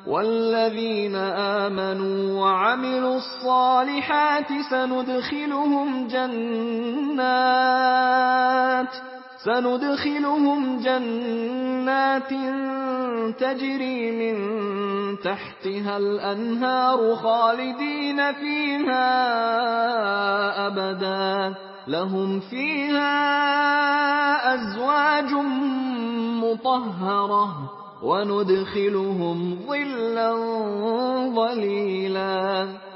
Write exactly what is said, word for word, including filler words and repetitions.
والذين آمنوا وعملوا الصالحات سندخلهم جنات سندخلهم جنات تجري من تحتها الأنهار خالدين فيها أبدا لهم فيها أزواج مطهرة وندخلهم ظلا ظليلا